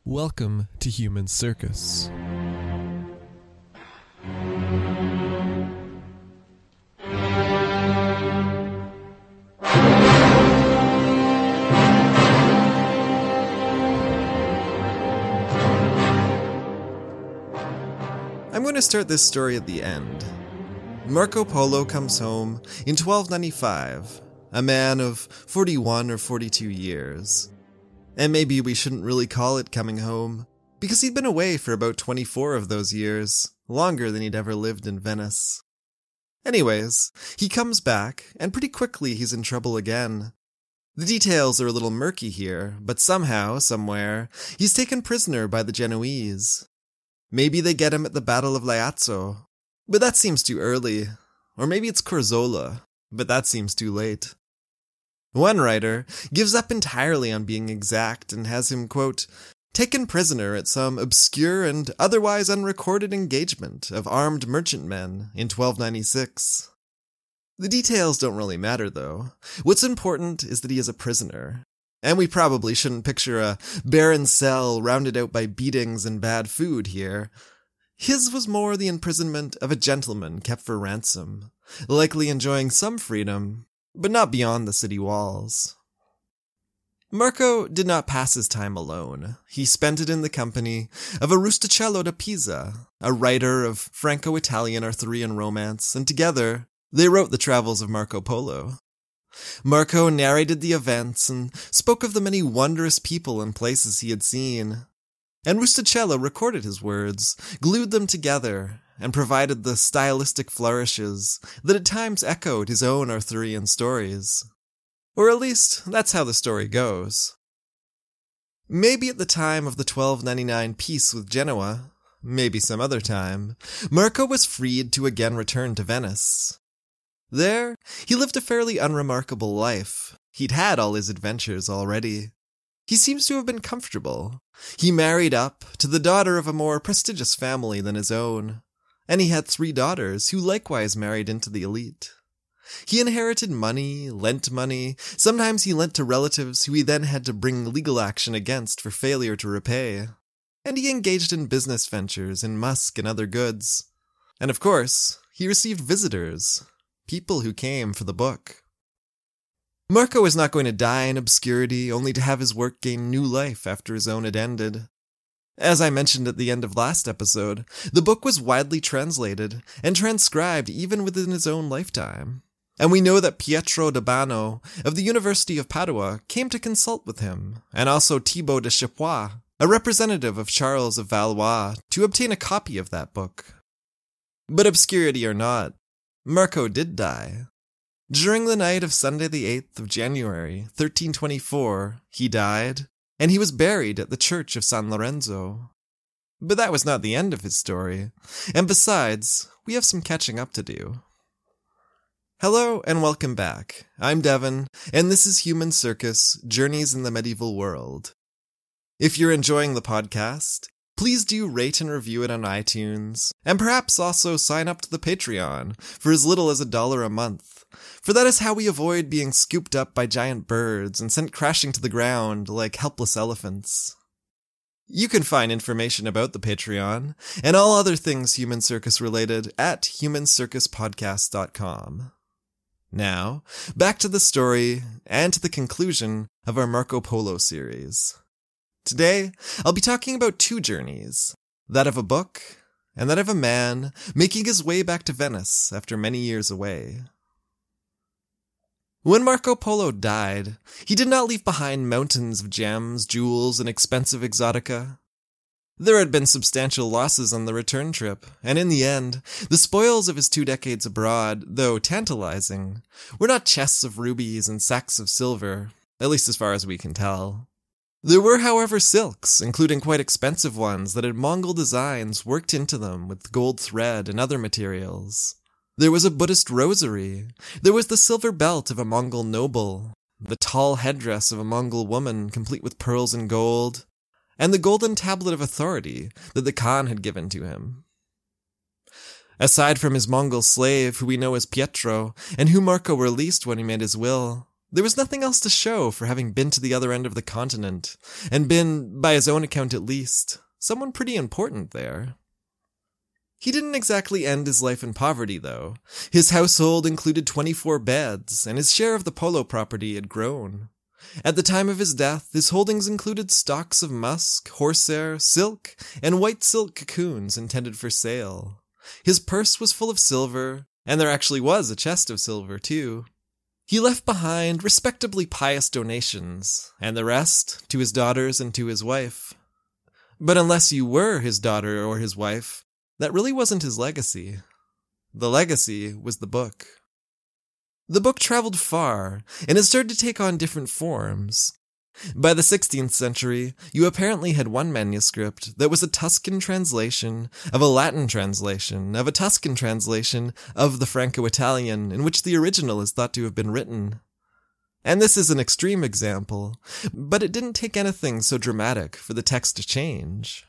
Welcome to Human Circus. I'm going to start this story at the end. Marco Polo comes home in 1295, a man of 41 or 42 years. And maybe we shouldn't really call it coming home, because he'd been away for about 24 of those years, longer than he'd ever lived in Venice. Anyways, he comes back, and pretty quickly he's in trouble again. The details are a little murky here, but somehow, somewhere, he's taken prisoner by the Genoese. Maybe they get him at the Battle of Laiazzo, but that seems too early. Or maybe it's Corzola, but that seems too late. One writer gives up entirely on being exact and has him, quote, taken prisoner at some obscure and otherwise unrecorded engagement of armed merchantmen in 1296. The details don't really matter, though. What's important is that he is a prisoner. And we probably shouldn't picture a barren cell rounded out by beatings and bad food here. His was more the imprisonment of a gentleman kept for ransom, likely enjoying some freedom, but not beyond the city walls. Marco did not pass his time alone. He spent it in the company of a Rustichello da Pisa, a writer of Franco-Italian Arthurian romance, and together they wrote the travels of Marco Polo. Marco narrated the events and spoke of the many wondrous people and places he had seen. And Rustichello recorded his words, glued them together, and provided the stylistic flourishes that at times echoed his own Arthurian stories. Or at least, that's how the story goes. Maybe at the time of the 1299 peace with Genoa, maybe some other time, Marco was freed to again return to Venice. There, he lived a fairly unremarkable life. He'd had all his adventures already. He seems to have been comfortable. He married up to the daughter of a more prestigious family than his own, and he had 3 daughters who likewise married into the elite. He inherited money, lent money, sometimes he lent to relatives who he then had to bring legal action against for failure to repay, and he engaged in business ventures in musk and other goods. And of course, he received visitors, people who came for the book. Marco was not going to die in obscurity only to have his work gain new life after his own had ended. As I mentioned at the end of last episode, the book was widely translated and transcribed even within his own lifetime. And we know that Pietro d'Abano of the University of Padua came to consult with him, and also Thibaut de Chapois, a representative of Charles of Valois, to obtain a copy of that book. But obscurity or not, Marco did die. During the night of Sunday the 8th of January, 1324, he died, and he was buried at the church of San Lorenzo. But that was not the end of his story, and besides, we have some catching up to do. Hello and welcome back. I'm Devin, and this is Human Circus, Journeys in the Medieval World. If you're enjoying the podcast, please do rate and review it on iTunes, and perhaps also sign up to the Patreon for as little as $1 a month. For that is how we avoid being scooped up by giant birds and sent crashing to the ground like helpless elephants. You can find information about the Patreon and all other things Human Circus related at humancircuspodcast.com. Now, back to the story and to the conclusion of our Marco Polo series. Today, I'll be talking about 2 journeys, that of a book and that of a man making his way back to Venice after many years away. When Marco Polo died, he did not leave behind mountains of gems, jewels, and expensive exotica. There had been substantial losses on the return trip, and in the end, the spoils of his 2 decades abroad, though tantalizing, were not chests of rubies and sacks of silver, at least as far as we can tell. There were, however, silks, including quite expensive ones that had Mongol designs worked into them with gold thread and other materials. There was a Buddhist rosary. There was the silver belt of a Mongol noble, the tall headdress of a Mongol woman complete with pearls and gold, and the golden tablet of authority that the Khan had given to him. Aside from his Mongol slave, who we know as Pietro, and who Marco released when he made his will, There was nothing else to show for having been to the other end of the continent, and been, by his own account at least, someone pretty important there. He didn't exactly end his life in poverty, though. His household included 24 beds, and his share of the Polo property had grown. At the time of his death, his holdings included stocks of musk, horsehair, silk, and white silk cocoons intended for sale. His purse was full of silver, and there actually was a chest of silver, too. He left behind respectably pious donations, and the rest to his daughters and to his wife. But unless you were his daughter or his wife, that really wasn't his legacy. The legacy was the book. The book traveled far, and it started to take on different forms. By the 16th century, you apparently had one manuscript that was a Tuscan translation of a Latin translation of a Tuscan translation of the Franco-Italian in which the original is thought to have been written. And this is an extreme example, but it didn't take anything so dramatic for the text to change.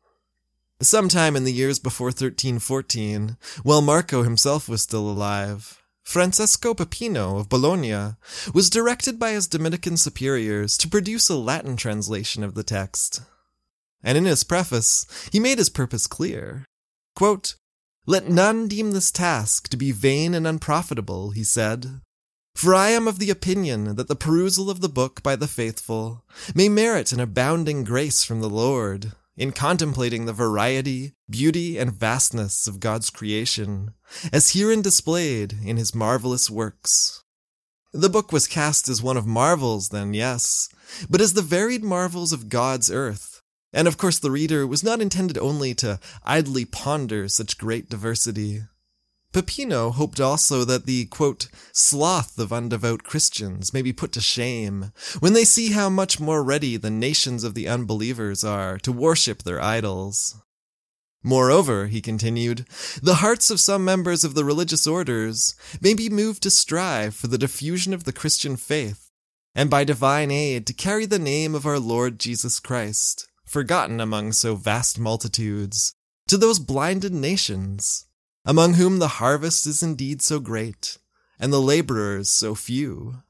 Sometime in the years before 1314, while Marco himself was still alive, Francesco Pipino of Bologna was directed by his Dominican superiors to produce a Latin translation of the text. And in his preface, he made his purpose clear. Quote, "Let none deem this task to be vain and unprofitable," he said, "for I am of the opinion that the perusal of the book by the faithful may merit an abounding grace from the Lord, in contemplating the variety, beauty, and vastness of God's creation, as herein displayed in his marvelous works." The book was cast as one of marvels then, yes, but as the varied marvels of God's earth, and of course the reader was not intended only to idly ponder such great diversity. Pipino hoped also that the, quote, "sloth of undevout Christians may be put to shame when they see how much more ready the nations of the unbelievers are to worship their idols. Moreover," he continued, "the hearts of some members of the religious orders may be moved to strive for the diffusion of the Christian faith, and by divine aid to carry the name of our Lord Jesus Christ, forgotten among so vast multitudes, to those blinded nations, among whom the harvest is indeed so great, and the laborers so few."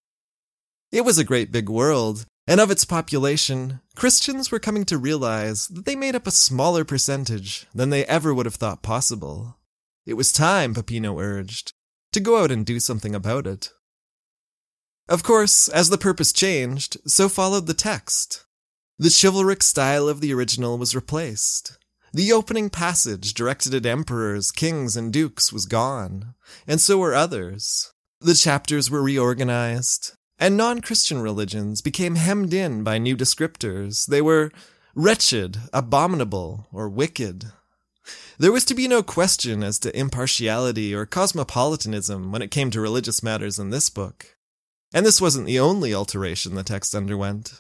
It was a great big world, and of its population, Christians were coming to realize that they made up a smaller percentage than they ever would have thought possible. It was time, Pipino urged, to go out and do something about it. Of course, as the purpose changed, so followed the text. The chivalric style of the original was replaced. The opening passage directed at emperors, kings, and dukes was gone, and so were others. The chapters were reorganized, and non-Christian religions became hemmed in by new descriptors. They were wretched, abominable, or wicked. There was to be no question as to impartiality or cosmopolitanism when it came to religious matters in this book. And this wasn't the only alteration the text underwent.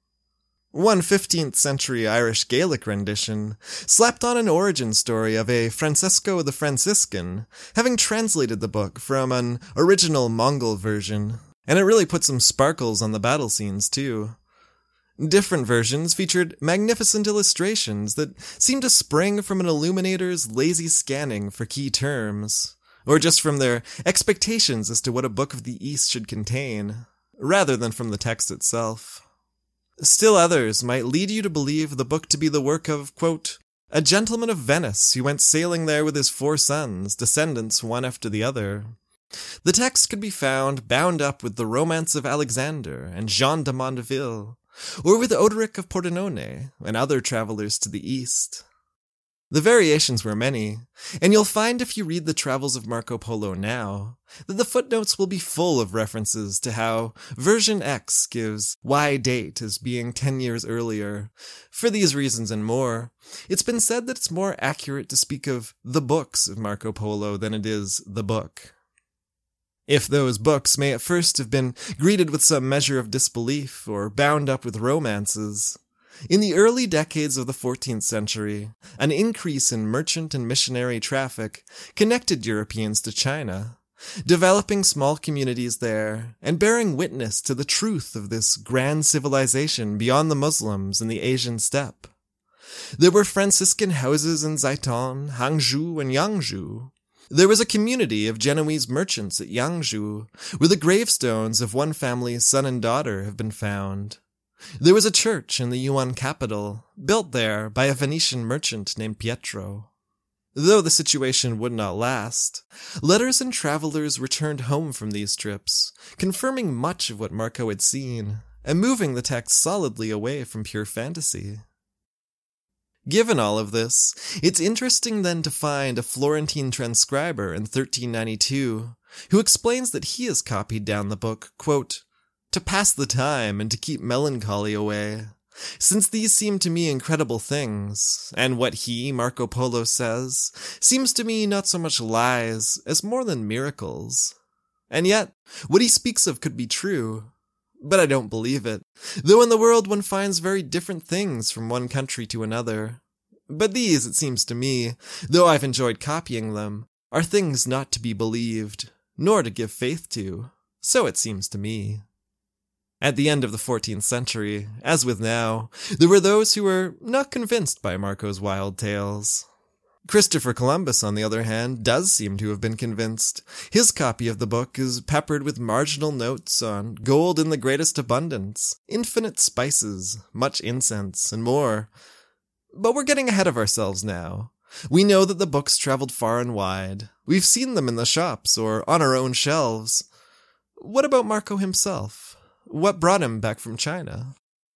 One 15th century Irish Gaelic rendition slapped on an origin story of a Francesco the Franciscan having translated the book from an original Mongol version, and it really put some sparkles on the battle scenes too. Different versions featured magnificent illustrations that seemed to spring from an illuminator's lazy scanning for key terms, or just from their expectations as to what a book of the East should contain, rather than from the text itself. Still others might lead you to believe the book to be the work of, quote, "a gentleman of Venice who went sailing there with his 4 sons, descendants one after the other." The text could be found bound up with the Romance of Alexander and Jean de Mondeville, or with Odoric of Pordenone and other travelers to the east. The variations were many, and you'll find if you read the Travels of Marco Polo now, that the footnotes will be full of references to how version X gives Y date as being 10 years earlier. For these reasons and more, it's been said that it's more accurate to speak of the books of Marco Polo than it is the book. If those books may at first have been greeted with some measure of disbelief or bound up with romances, in the early decades of the 14th century, an increase in merchant and missionary traffic connected Europeans to China, developing small communities there and bearing witness to the truth of this grand civilization beyond the Muslims in the Asian steppe. There were Franciscan houses in Zaitan, Hangzhou, and Yangzhou, There was a community of Genoese merchants at Yangzhou, where the gravestones of one family's son and daughter have been found. There was a church in the Yuan capital, built there by a Venetian merchant named Pietro. Though the situation would not last, letters and travelers returned home from these trips, confirming much of what Marco had seen, and moving the text solidly away from pure fantasy. Given all of this, it's interesting then to find a Florentine transcriber in 1392 who explains that he has copied down the book, quote, to pass the time and to keep melancholy away, since these seem to me incredible things, and what he, Marco Polo, says seems to me not so much lies as more than miracles. And yet, what he speaks of could be true. But I don't believe it, though in the world one finds very different things from one country to another. But these, it seems to me, though I've enjoyed copying them, are things not to be believed, nor to give faith to. So it seems to me. At the end of the 14th century, as with now, there were those who were not convinced by Marco's wild tales. Christopher Columbus, on the other hand, does seem to have been convinced. His copy of the book is peppered with marginal notes on gold in the greatest abundance, infinite spices, much incense, and more. But we're getting ahead of ourselves now. We know that the books traveled far and wide. We've seen them in the shops or on our own shelves. What about Marco himself? What brought him back from China?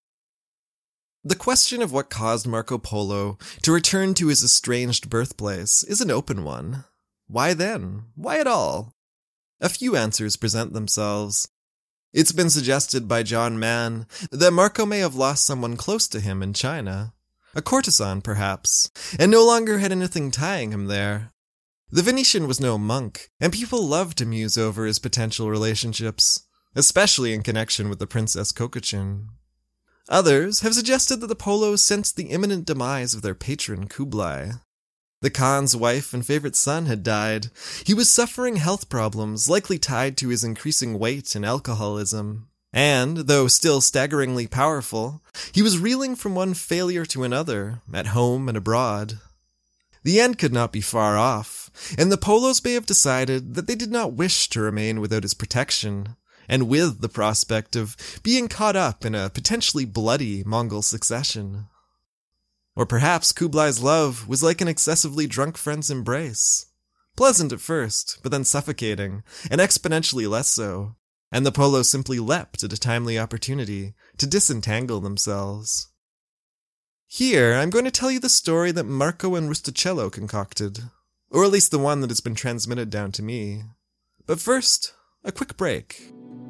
The question of what caused Marco Polo to return to his estranged birthplace is an open one. Why then? Why at all? A few answers present themselves. It's been suggested by John Mann that Marco may have lost someone close to him in China. A courtesan, perhaps, and no longer had anything tying him there. The Venetian was no monk, and people loved to muse over his potential relationships, especially in connection with the Princess Kokochin. Others have suggested that the Polos sensed the imminent demise of their patron Kublai. The Khan's wife and favorite son had died. He was suffering health problems likely tied to his increasing weight and alcoholism. And, though still staggeringly powerful, he was reeling from one failure to another, at home and abroad. The end could not be far off, and the Polos may have decided that they did not wish to remain without his protection, and with the prospect of being caught up in a potentially bloody Mongol succession. Or perhaps Kublai's love was like an excessively drunk friend's embrace. Pleasant at first, but then suffocating, and exponentially less so, and the Polos simply leapt at a timely opportunity to disentangle themselves. Here, I'm going to tell you the story that Marco and Rustichello concocted, or at least the one that has been transmitted down to me. But first, a quick break.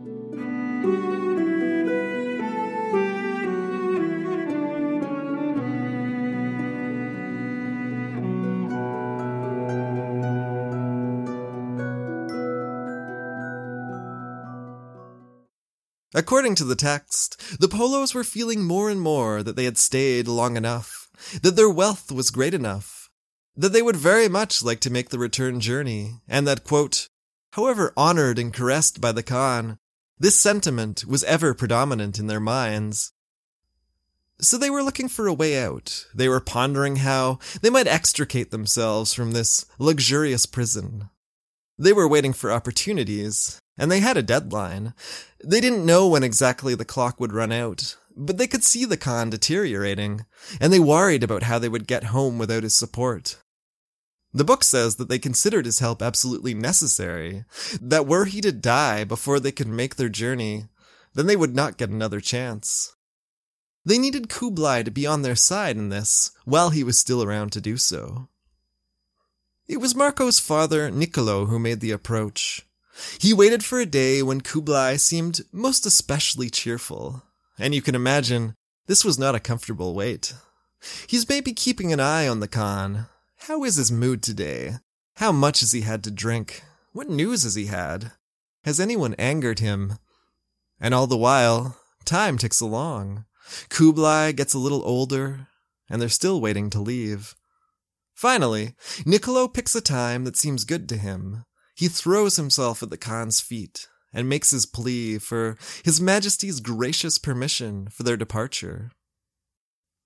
According to the text, the Polos were feeling more and more that they had stayed long enough, that their wealth was great enough, that they would very much like to make the return journey, and that, quote, however honored and caressed by the Khan, this sentiment was ever predominant in their minds. So they were looking for a way out. They were pondering how they might extricate themselves from this luxurious prison. They were waiting for opportunities, and they had a deadline. They didn't know when exactly the clock would run out, but they could see the Khan deteriorating, and they worried about how they would get home without his support. The book says that they considered his help absolutely necessary, that were he to die before they could make their journey, then they would not get another chance. They needed Kublai to be on their side in this, while he was still around to do so. It was Marco's father, Niccolo, who made the approach. He waited for a day when Kublai seemed most especially cheerful, and you can imagine this was not a comfortable wait. He's maybe keeping an eye on the Khan. How is his mood today? How much has he had to drink? What news has he had? Has anyone angered him? And all the while, time ticks along. Kublai gets a little older, and they're still waiting to leave. Finally, Niccolo picks a time that seems good to him. He throws himself at the Khan's feet and makes his plea for His Majesty's gracious permission for their departure.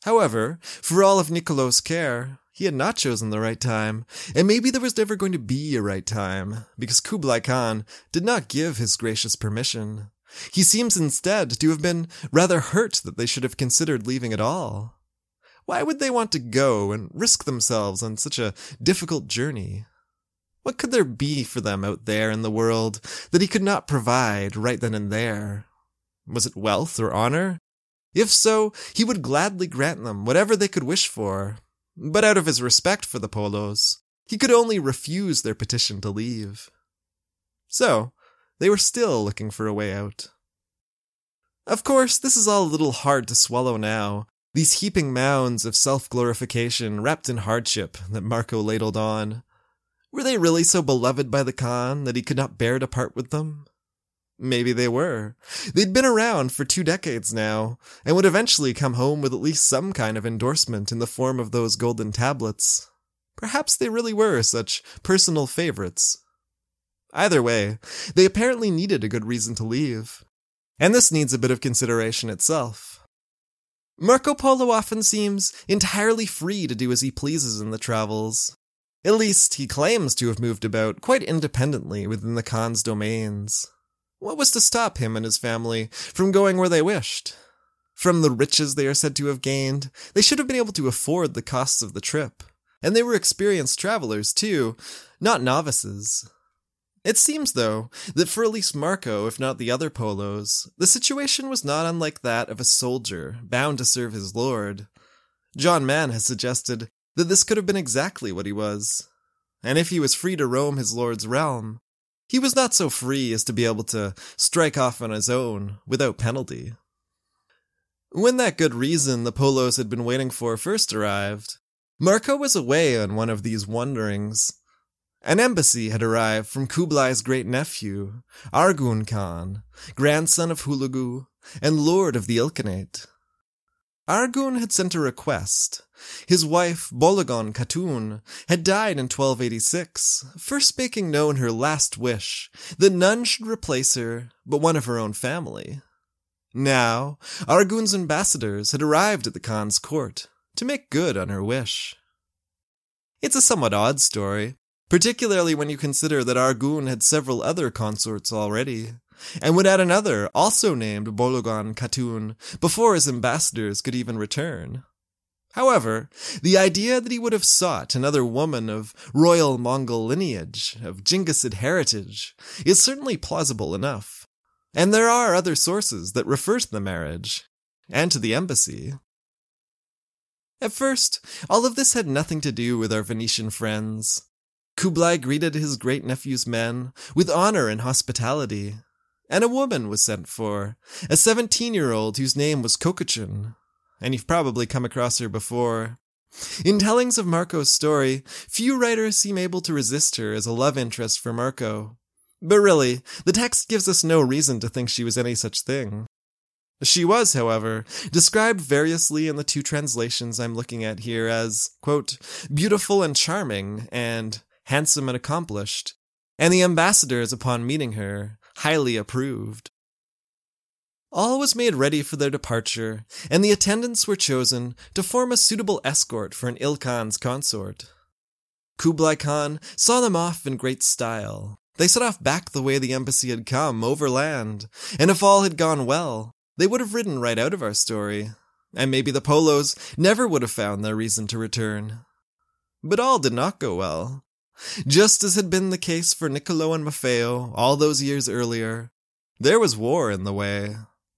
However, for all of Niccolo's care, he had not chosen the right time, and maybe there was never going to be a right time, because Kublai Khan did not give his gracious permission. He seems instead to have been rather hurt that they should have considered leaving at all. Why would they want to go and risk themselves on such a difficult journey? What could there be for them out there in the world that he could not provide right then and there? Was it wealth or honor? If so, he would gladly grant them whatever they could wish for. But out of his respect for the Polos, he could only refuse their petition to leave. So, they were still looking for a way out. Of course, this is all a little hard to swallow now, these heaping mounds of self-glorification wrapped in hardship that Marco ladled on. Were they really so beloved by the Khan that he could not bear to part with them? Maybe they were. They'd been around for 2 decades now, and would eventually come home with at least some kind of endorsement in the form of those golden tablets. Perhaps they really were such personal favorites. Either way, they apparently needed a good reason to leave. And this needs a bit of consideration itself. Marco Polo often seems entirely free to do as he pleases in the travels. At least, he claims to have moved about quite independently within the Khan's domains. What was to stop him and his family from going where they wished? From the riches they are said to have gained, they should have been able to afford the costs of the trip. And they were experienced travelers, too, not novices. It seems, though, that for at least Marco, if not the other Polos, the situation was not unlike that of a soldier bound to serve his lord. John Mann has suggested that this could have been exactly what he was. And if he was free to roam his lord's realm, he was not so free as to be able to strike off on his own without penalty. When that good reason the Polos had been waiting for first arrived, Marco was away on one of these wanderings. An embassy had arrived from Kublai's great-nephew, Arghun Khan, grandson of Hulagu and lord of the Ilkhanate. Arghun had sent a request. His wife, Bologon Khatun, had died in 1286, first making known her last wish, that none should replace her but one of her own family. Now, Arghun's ambassadors had arrived at the Khan's court to make good on her wish. It's a somewhat odd story, particularly when you consider that Arghun had several other consorts already, and would add another, also named Bologon Khatun, before his ambassadors could even return. However, the idea that he would have sought another woman of royal Mongol lineage, of Jinghisid heritage, is certainly plausible enough. And there are other sources that refer to the marriage, and to the embassy. At first, all of this had nothing to do with our Venetian friends. Kublai greeted his great-nephew's men with honor and hospitality, and a woman was sent for, a 17-year-old whose name was Kokochin, and you've probably come across her before. In tellings of Marco's story, few writers seem able to resist her as a love interest for Marco. But really, the text gives us no reason to think she was any such thing. She was, however, described variously in the 2 translations I'm looking at here as, quote, beautiful and charming, and handsome and accomplished, and the ambassadors, upon meeting her, highly approved. All was made ready for their departure, and the attendants were chosen to form a suitable escort for an Ilkhan's consort. Kublai Khan saw them off in great style. They set off back the way the embassy had come, overland, and if all had gone well, they would have ridden right out of our story, and maybe the Polos never would have found their reason to return. But all did not go well. Just as had been the case for Niccolo and Maffeo all those years earlier, there was war in the way.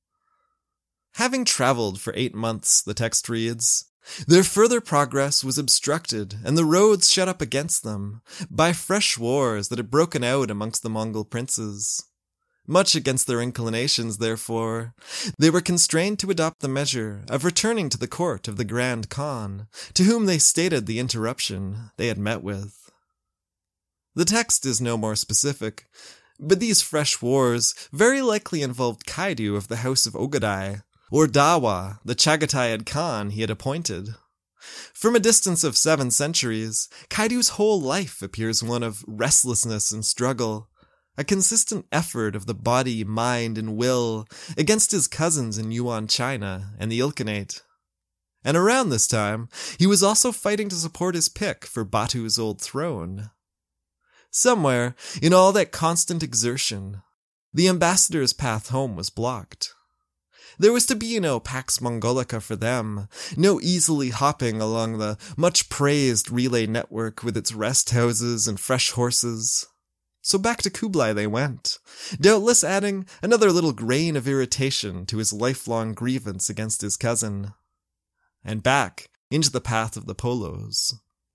Having traveled for 8 months, the text reads, their further progress was obstructed and the roads shut up against them by fresh wars that had broken out amongst the Mongol princes. Much against their inclinations, therefore, they were constrained to adopt the measure of returning to the court of the Grand Khan, to whom they stated the interruption they had met with. The text is no more specific, but these fresh wars very likely involved Kaidu of the House of Ogadai, or Dawa, the Chagatai Khan he had appointed. From a distance of 7 centuries, Kaidu's whole life appears one of restlessness and struggle, a consistent effort of the body, mind, and will against his cousins in Yuan China and the Ilkhanate. And around this time, he was also fighting to support his pick for Batu's old throne. Somewhere, in all that constant exertion, the ambassador's path home was blocked. There was to be no Pax Mongolica for them, no easily hopping along the much-praised relay network with its rest houses and fresh horses. So back to Kublai they went, doubtless adding another little grain of irritation to his lifelong grievance against his cousin. And back into the path of the Polos.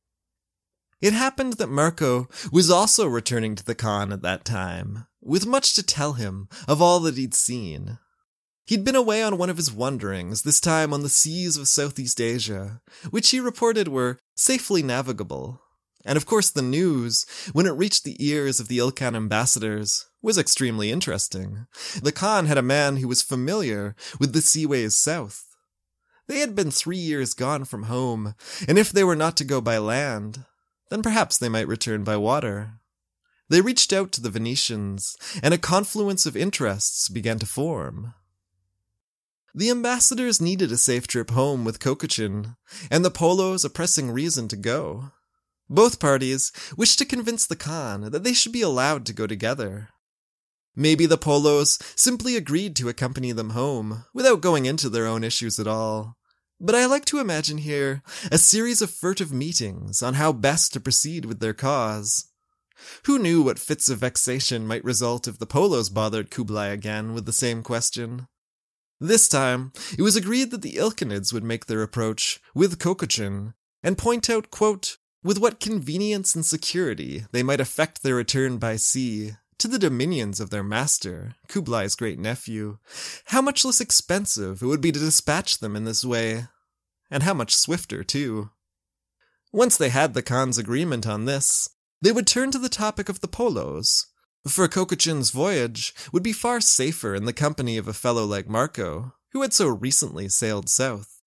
It happened that Marco was also returning to the Khan at that time, with much to tell him of all that he'd seen. He'd been away on one of his wanderings, this time on the seas of Southeast Asia, which he reported were safely navigable. And of course the news, when it reached the ears of the Ilkhan ambassadors, was extremely interesting. The Khan had a man who was familiar with the seaways south. They had been 3 years gone from home, and if they were not to go by land, then perhaps they might return by water. They reached out to the Venetians, and a confluence of interests began to form. The ambassadors needed a safe trip home with Kokochin, and the Polos a pressing reason to go. Both parties wished to convince the Khan that they should be allowed to go together. Maybe the Polos simply agreed to accompany them home, without going into their own issues at all. But I like to imagine here a series of furtive meetings on how best to proceed with their cause. Who knew what fits of vexation might result if the Polos bothered Kublai again with the same question? This time, it was agreed that the Ilkhanids would make their approach with Kokochin and point out, quote, with what convenience and security they might effect their return by sea to the dominions of their master, Kublai's great-nephew, how much less expensive it would be to dispatch them in this way, and how much swifter, too. Once they had the Khan's agreement on this, they would turn to the topic of the Polos, for Kokochin's voyage would be far safer in the company of a fellow like Marco, who had so recently sailed south.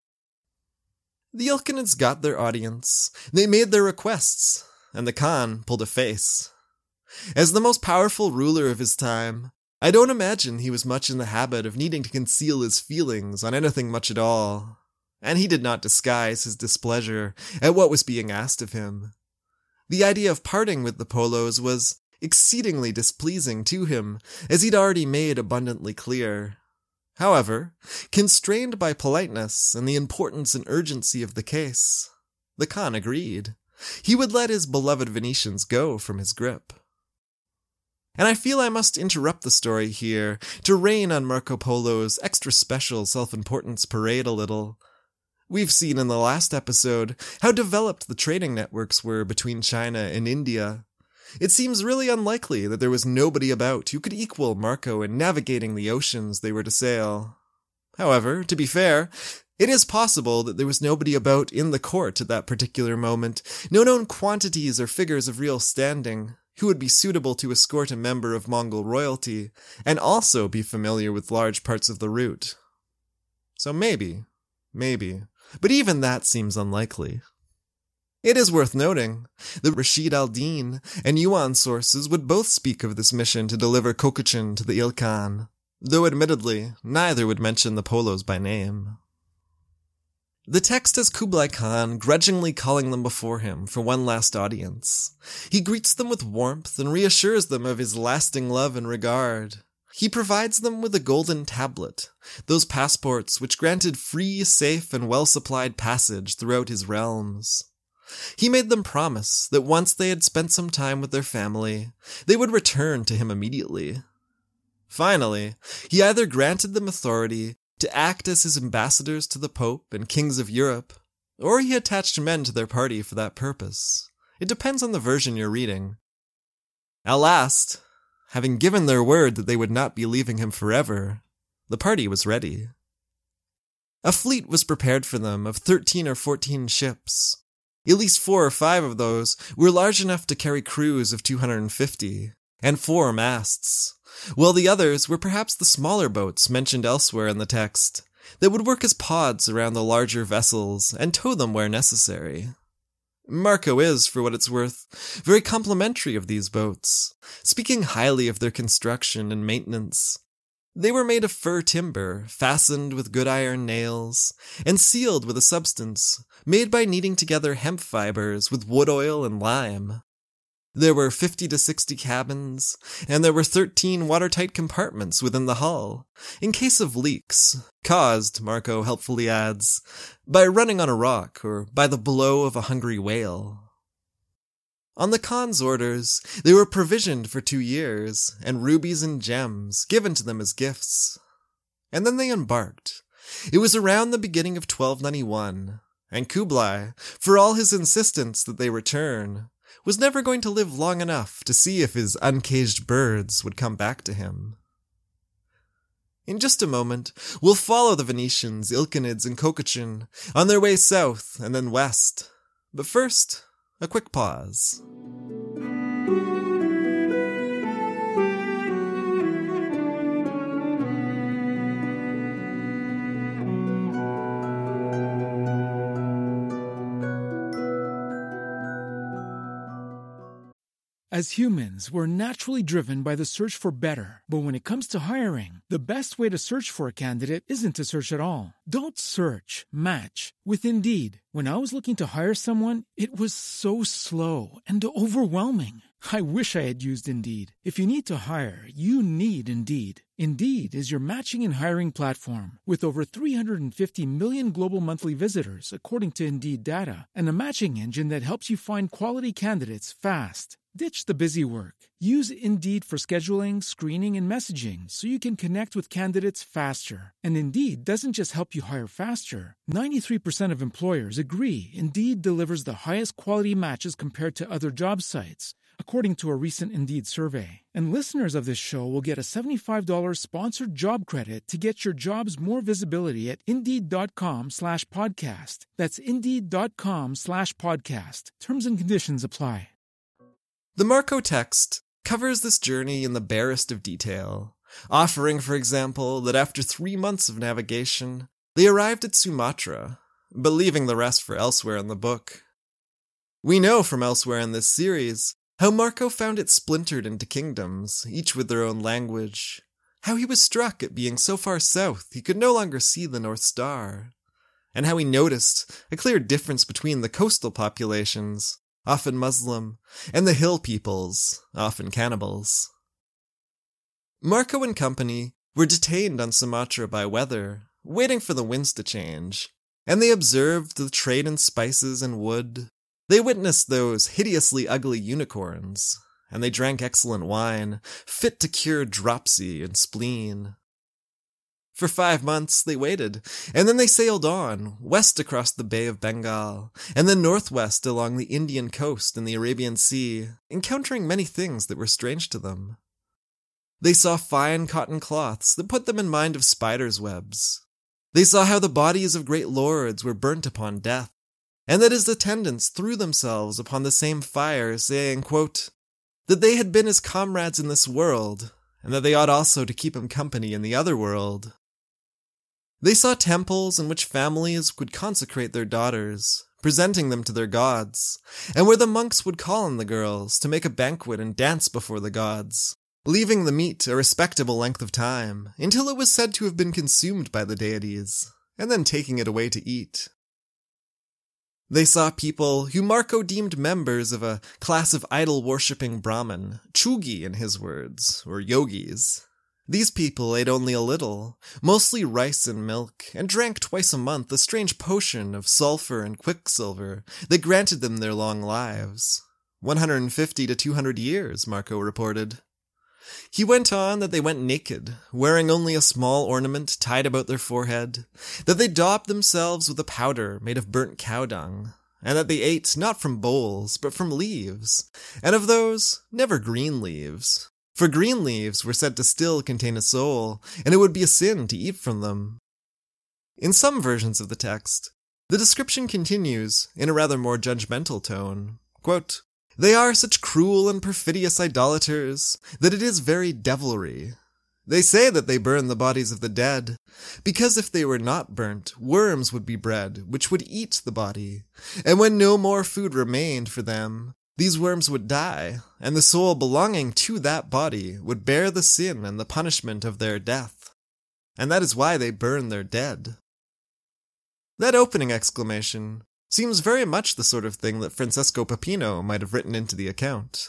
The Ilkhanids got their audience, they made their requests, and the Khan pulled a face. As the most powerful ruler of his time, I don't imagine he was much in the habit of needing to conceal his feelings on anything much at all, and he did not disguise his displeasure at what was being asked of him. The idea of parting with the Polos was exceedingly displeasing to him, as he'd already made abundantly clear. However, constrained by politeness and the importance and urgency of the case, the Khan agreed. He would let his beloved Venetians go from his grip. And I feel I must interrupt the story here to rain on Marco Polo's extra special self-importance parade a little. We've seen in the last episode how developed the trading networks were between China and India. It seems really unlikely that there was nobody about who could equal Marco in navigating the oceans they were to sail. However, to be fair, it is possible that there was nobody about in the court at that particular moment, no known quantities or figures of real standing, who would be suitable to escort a member of Mongol royalty, and also be familiar with large parts of the route. So maybe, but even that seems unlikely. It is worth noting that Rashid al-Din and Yuan sources would both speak of this mission to deliver Kokochin to the Ilkhan, though admittedly neither would mention the Polos by name. The text has Kublai Khan grudgingly calling them before him for one last audience. He greets them with warmth and reassures them of his lasting love and regard. He provides them with a golden tablet, those passports which granted free, safe, and well-supplied passage throughout his realms. He made them promise that once they had spent some time with their family, they would return to him immediately. Finally, he either granted them authority to act as his ambassadors to the Pope and kings of Europe, or he attached men to their party for that purpose. It depends on the version you're reading. At last, having given their word that they would not be leaving him forever, the party was ready. A fleet was prepared for them of 13 or 14 ships. At least 4 or 5 of those were large enough to carry crews of 250, and 4 masts, while the others were perhaps the smaller boats mentioned elsewhere in the text, that would work as pods around the larger vessels and tow them where necessary. Marco is, for what it's worth, very complimentary of these boats, speaking highly of their construction and maintenance. They were made of fir timber, fastened with good iron nails, and sealed with a substance made by kneading together hemp fibers with wood oil and lime. There were 50 to 60 cabins, and there were 13 watertight compartments within the hull, in case of leaks, caused, Marco helpfully adds, by running on a rock or by the blow of a hungry whale. On the Khan's orders, they were provisioned for 2 years, and rubies and gems given to them as gifts. And then they embarked. It was around the beginning of 1291, and Kublai, for all his insistence that they return, was never going to live long enough to see if his uncaged birds would come back to him. In just a moment, we'll follow the Venetians, Ilkhanids, and Kokochin on their way south and then west. But first, a quick pause. As humans, we're naturally driven by the search for better. But when it comes to hiring, the best way to search for a candidate isn't to search at all. Don't search, match with Indeed. When I was looking to hire someone, it was so slow and overwhelming. I wish I had used Indeed. If you need to hire, you need Indeed. Indeed is your matching and hiring platform with over 350 million global monthly visitors, according to Indeed data, and a matching engine that helps you find quality candidates fast. Ditch the busy work. Use Indeed for scheduling, screening, and messaging so you can connect with candidates faster. And Indeed doesn't just help you hire faster. 93% of employers agree Indeed delivers the highest quality matches compared to other job sites, according to a recent Indeed survey. And listeners of this show will get a $75 sponsored job credit to get your jobs more visibility at Indeed.com/podcast. That's Indeed.com/podcast. Terms and conditions apply. The Marco text covers this journey in the barest of detail, offering, for example, that after 3 months of navigation, they arrived at Sumatra, but leaving the rest for elsewhere in the book. We know from elsewhere in this series how Marco found it splintered into kingdoms, each with their own language, how he was struck at being so far south he could no longer see the North Star, and how he noticed a clear difference between the coastal populations, often Muslim, and the hill peoples, often cannibals. Marco and company were detained on Sumatra by weather, waiting for the winds to change, and they observed the trade in spices and wood. They witnessed those hideously ugly unicorns, and they drank excellent wine, fit to cure dropsy and spleen. For 5 months they waited, and then they sailed on, west across the Bay of Bengal, and then northwest along the Indian coast and the Arabian Sea, encountering many things that were strange to them. They saw fine cotton cloths that put them in mind of spiders' webs. They saw how the bodies of great lords were burnt upon death, and that his attendants threw themselves upon the same fire, saying, quote, that they had been his comrades in this world, and that they ought also to keep him company in the other world. They saw temples in which families would consecrate their daughters, presenting them to their gods, and where the monks would call on the girls to make a banquet and dance before the gods, leaving the meat a respectable length of time, until it was said to have been consumed by the deities, and then taking it away to eat. They saw people who Marco deemed members of a class of idol-worshipping Brahmin, Chugi in his words, or yogis. These people ate only a little, mostly rice and milk, and drank twice a month a strange potion of sulfur and quicksilver that granted them their long lives. 150 to 200 years, Marco reported. He went on that they went naked, wearing only a small ornament tied about their forehead, that they daubed themselves with a powder made of burnt cow dung, and that they ate not from bowls, but from leaves, and of those, never green leaves. For green leaves were said to still contain a soul, and it would be a sin to eat from them. In some versions of the text, the description continues in a rather more judgmental tone. Quote, they are such cruel and perfidious idolaters that it is very devilry. They say that they burn the bodies of the dead, because if they were not burnt, worms would be bred, which would eat the body, and when no more food remained for them, these worms would die, and the soul belonging to that body would bear the sin and the punishment of their death. and that is why they burn their dead. That opening exclamation seems very much the sort of thing that Francesco Peppino might have written into the account.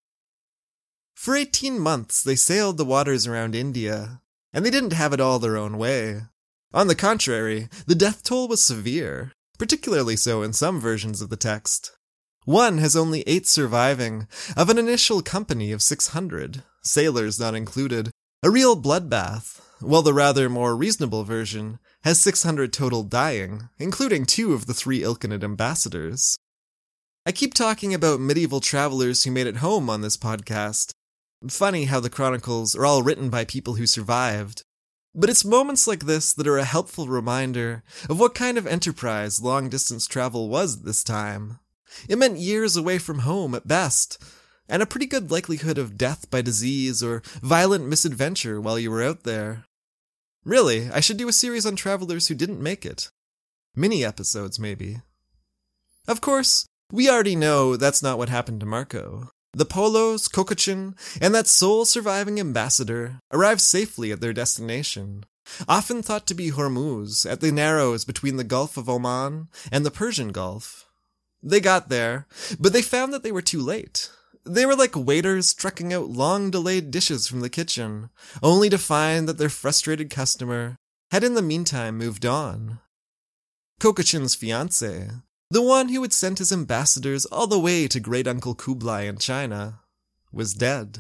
For 18 months they sailed the waters around India, and they didn't have it all their own way. On the contrary, the death toll was severe, particularly so in some versions of the text. One has only 8 surviving, of an initial company of 600, sailors not included, a real bloodbath, while the rather more reasonable version has 600 total dying, including 2 of the 3 Ilkhanid ambassadors. I keep talking about medieval travelers who made it home on this podcast. Funny how the chronicles are all written by people who survived. But it's moments like this that are a helpful reminder of what kind of enterprise long-distance travel was at this time. It meant years away from home at best, and a pretty good likelihood of death by disease or violent misadventure while you were out there. Really, I should do a series on travelers who didn't make it. Mini episodes, maybe. Of course, we already know that's not what happened to Marco. The Polos, Kokochin, and that sole surviving ambassador arrived safely at their destination, often thought to be Hormuz, at the narrows between the Gulf of Oman and the Persian Gulf. They got there, but they found that they were too late. They were like waiters trekking out long-delayed dishes from the kitchen, only to find that their frustrated customer had in the meantime moved on. Kokochin's fiancé, the one who had sent his ambassadors all the way to great-uncle Kublai in China, was dead.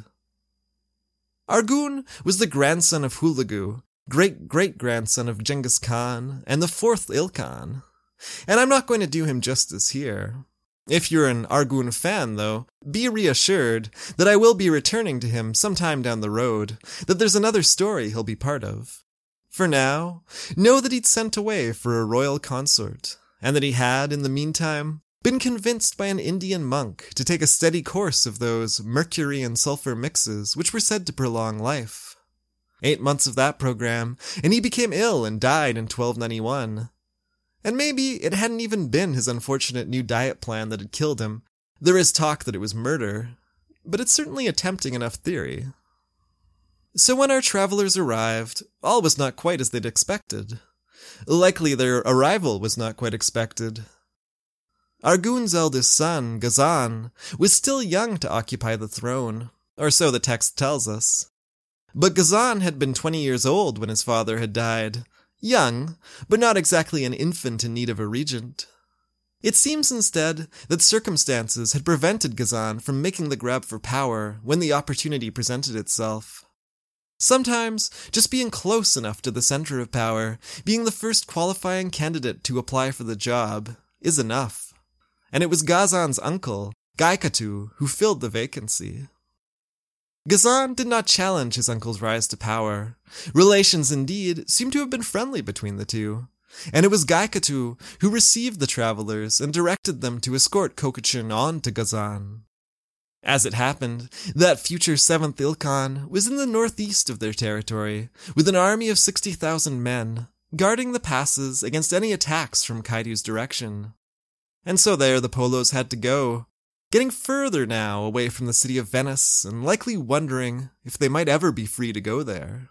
Arghun was the grandson of Hulagu, great-great-grandson of Genghis Khan, and the 4th Ilkhan. And I'm not going to do him justice here. If you're an Arghun fan, though, be reassured that I will be returning to him sometime down the road, that there's another story he'll be part of. For now, know that he'd sent away for a royal consort, and that he had, in the meantime, been convinced by an Indian monk to take a steady course of those mercury and sulfur mixes which were said to prolong life. 8 months of that program, and he became ill and died in 1291. And maybe it hadn't even been his unfortunate new diet plan that had killed him. There is talk that it was murder, but it's certainly a tempting enough theory. So when our travelers arrived, all was not quite as they'd expected. Likely their arrival was not quite expected. Arghun's eldest son, Ghazan, was still young to occupy the throne, or so the text tells us. But Ghazan had been 20 years old when his father had died. Young, but not exactly an infant in need of a regent. It seems instead that circumstances had prevented Ghazan from making the grab for power when the opportunity presented itself. Sometimes, just being close enough to the center of power, being the first qualifying candidate to apply for the job, is enough. And it was Ghazan's uncle, Gaikatu, who filled the vacancy. Ghazan did not challenge his uncle's rise to power. Relations, indeed, seem to have been friendly between the two, and it was Gaikatu who received the travelers and directed them to escort Kokochin on to Ghazan. As it happened, that future 7th Ilkhan was in the northeast of their territory, with an army of 60,000 men, guarding the passes against any attacks from Kaidu's direction. And so there the Polos had to go, getting further now away from the city of Venice and likely wondering if they might ever be free to go there.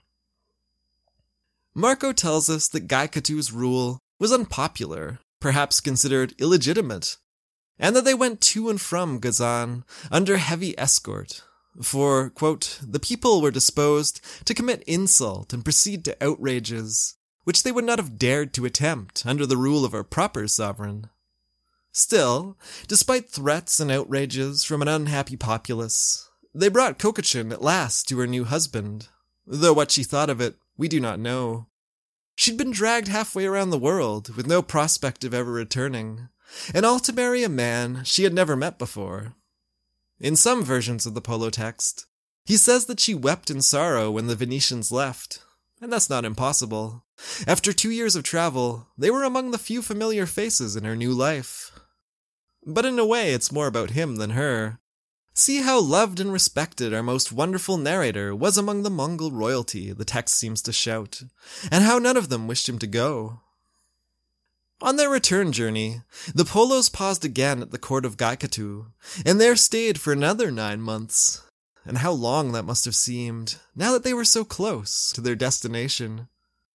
Marco tells us that Gaikatu's rule was unpopular, perhaps considered illegitimate, and that they went to and from Ghazan under heavy escort, for, quote, the people were disposed to commit insult and proceed to outrages, which they would not have dared to attempt under the rule of our proper sovereign. Still, despite threats and outrages from an unhappy populace, they brought Kokochin at last to her new husband, though what she thought of it, we do not know. She'd been dragged halfway around the world, with no prospect of ever returning, and all to marry a man she had never met before. In some versions of the Polo text, he says that she wept in sorrow when the Venetians left, and that's not impossible. After 2 years of travel, they were among the few familiar faces in her new life. But in a way, it's more about him than her. See how loved and respected our most wonderful narrator was among the Mongol royalty, the text seems to shout, and how none of them wished him to go. On their return journey, the Polos paused again at the court of Gaikatu, and there stayed for another 9 months. And how long that must have seemed, now that they were so close to their destination.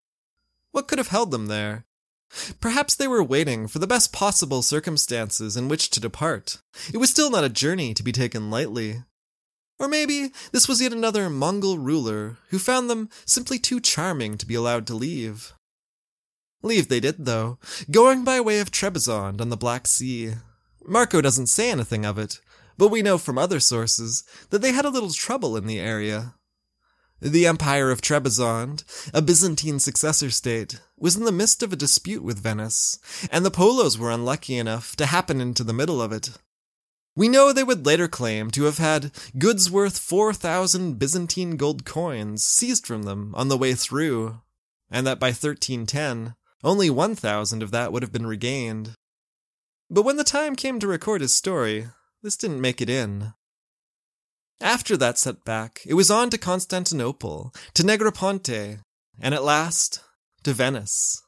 What could have held them there? Perhaps they were waiting for the best possible circumstances in which to depart. It was still not a journey to be taken lightly. Or maybe this was yet another Mongol ruler who found them simply too charming to be allowed to leave. Leave they did, though, going by way of Trebizond on the Black Sea. Marco doesn't say anything of it, but we know from other sources that they had a little trouble in the area. The Empire of Trebizond, a Byzantine successor state, was in the midst of a dispute with Venice, and the Polos were unlucky enough to happen into the middle of it. We know they would later claim to have had goods worth 4,000 Byzantine gold coins seized from them on the way through, and that by 1310, only 1,000 of that would have been regained. But when the time came to record his story, this didn't make it in. After that setback, it was on to Constantinople, to Negroponte, and at last, to Venice.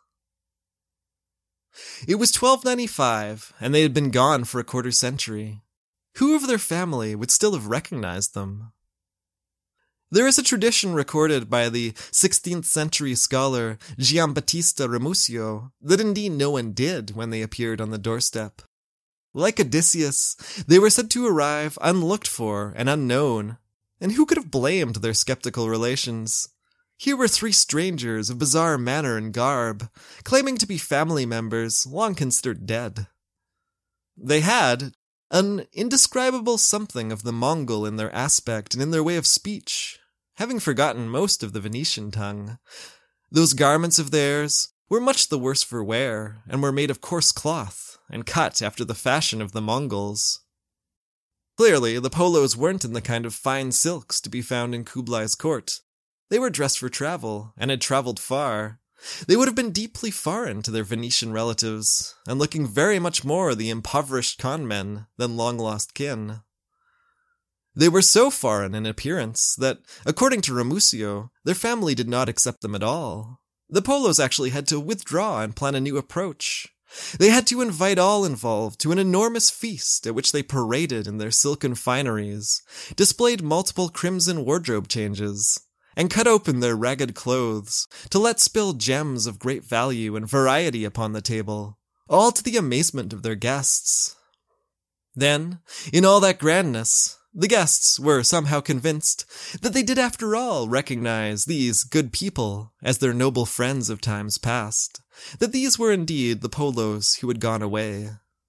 It was 1295, and they had been gone for a quarter century. Who of their family would still have recognized them? There is a tradition recorded by the 16th century scholar Giambattista Ramusio that indeed no one did when they appeared on the doorstep. Like Odysseus, they were said to arrive unlooked for and unknown, and who could have blamed their skeptical relations? Here were three strangers of bizarre manner and garb, claiming to be family members long considered dead. They had an indescribable something of the Mongol in their aspect and in their way of speech, having forgotten most of the Venetian tongue. Those garments of theirs were much the worse for wear, and were made of coarse cloth, and cut after the fashion of the Mongols. Clearly, the Polos weren't in the kind of fine silks to be found in Kublai's court. They were dressed for travel, and had traveled far. They would have been deeply foreign to their Venetian relatives, and looking very much more the impoverished conmen than long-lost kin. They were so foreign in appearance that, according to Ramusio, their family did not accept them at all. The Polos actually had to withdraw and plan a new approach. They had to invite all involved to an enormous feast at which they paraded in their silken fineries, displayed multiple crimson wardrobe changes, and cut open their ragged clothes to let spill gems of great value and variety upon the table, all to the amazement of their guests. Then, in all that grandness, the guests were somehow convinced that they did after all recognize these good people as their noble friends of times past, that these were indeed the Polos who had gone away.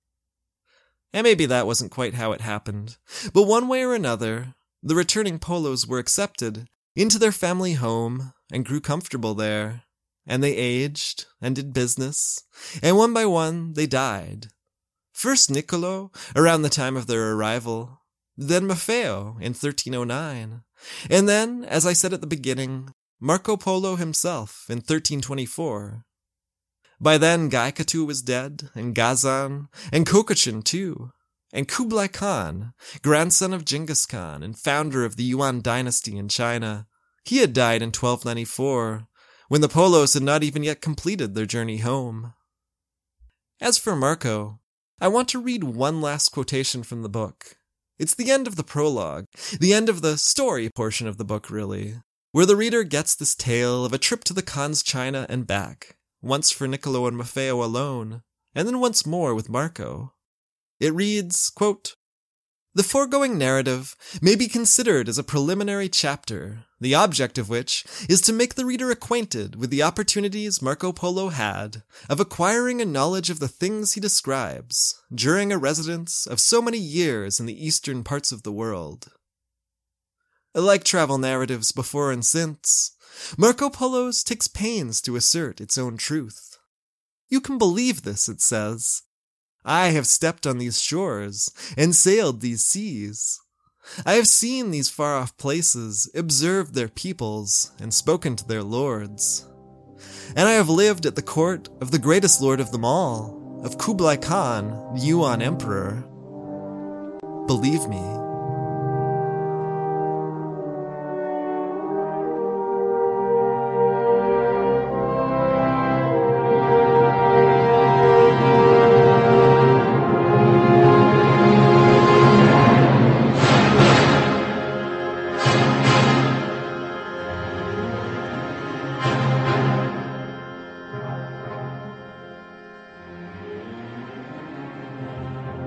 And maybe that wasn't quite how it happened, but one way or another, the returning Polos were accepted into their family home and grew comfortable there, and they aged and did business, and one by one they died. First Niccolo, around the time of their arrival, then Maffeo in 1309, and then, as I said at the beginning, Marco Polo himself in 1324. By then Gaikatu was dead, and Ghazan, and Kokochin too, and Kublai Khan, grandson of Genghis Khan and founder of the Yuan dynasty in China, he had died in 1294, when the Polos had not even yet completed their journey home. As for Marco, I want to read one last quotation from the book. It's the end of the prologue, the end of the story portion of the book, really, where the reader gets this tale of a trip to the Khan's China and back, once for Niccolo and Maffeo alone, and then once more with Marco. It reads, quote, "The foregoing narrative may be considered as a preliminary chapter, the object of which is to make the reader acquainted with the opportunities Marco Polo had of acquiring a knowledge of the things he describes during a residence of so many years in the eastern parts of the world." Like travel narratives before and since, Marco Polo's takes pains to assert its own truth. You can believe this, it says. I have stepped on these shores and sailed these seas. I have seen these far-off places, observed their peoples, and spoken to their lords. And I have lived at the court of the greatest lord of them all, of Kublai Khan, the Yuan emperor. Believe me.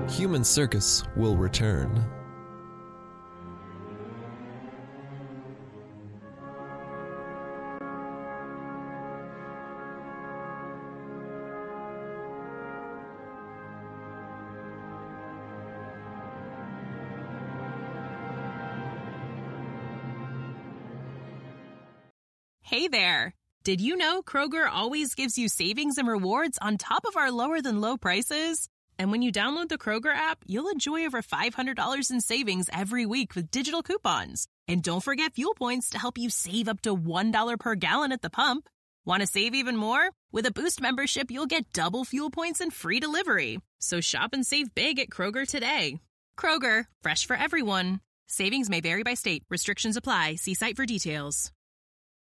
Human Circus will return. Hey there! Did you know Kroger always gives you savings and rewards on top of our lower-than-low prices? And when you download the Kroger app, you'll enjoy over $500 in savings every week with digital coupons. And don't forget fuel points to help you save up to $1 per gallon at the pump. Want to save even more? With a Boost membership, you'll get double fuel points and free delivery. So shop and save big at Kroger today. Kroger, fresh for everyone. Savings may vary by state. Restrictions apply. See site for details.